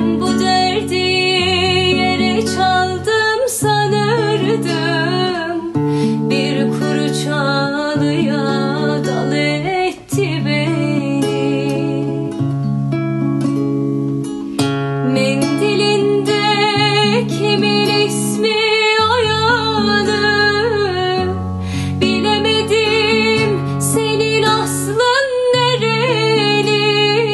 Ben bu derdi yere çaldım sanırdım, bir kuru çalıya dal etti beni. Mendilinde kimin ismi oyalı, bilemedim senin aslın nereli.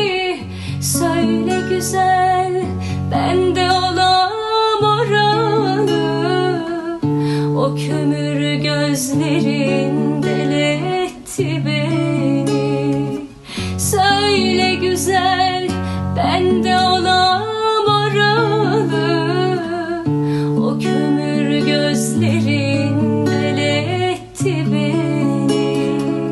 Söyle güzel, ben de olam oralı. O kömür gözlerin deletti beni. Söyle güzel, ben de olam oralı. O kömür gözlerin deletti beni.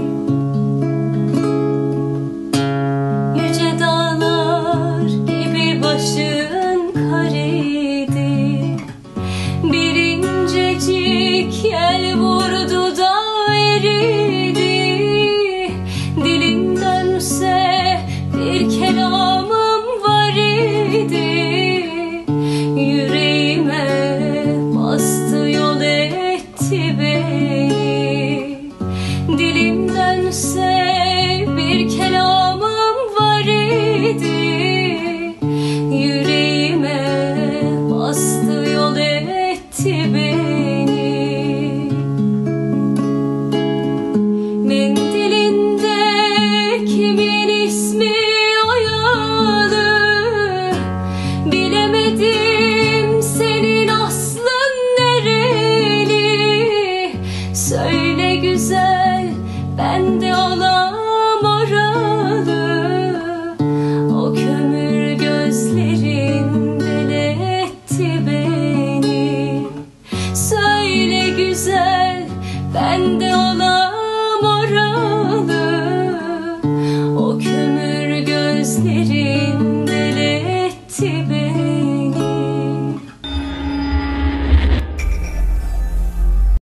Yüce dağlar gibi başın kareydi, bir incecik yel vurdu da eridi. Dilim dönse bir kelamım var idi, yüreğime bastı yol etti beni. Dilim dönse bir kelamım var idi, yüreğime bastı yol etti beni. Mendilinde kimin ismi oyalı, bilemedim senin aslın nereli. Söyle güzel, ben de olam oralı. O kömür gözlerin deletti beni. Söyle güzel, ben de olam oralı. O kömür gözlerin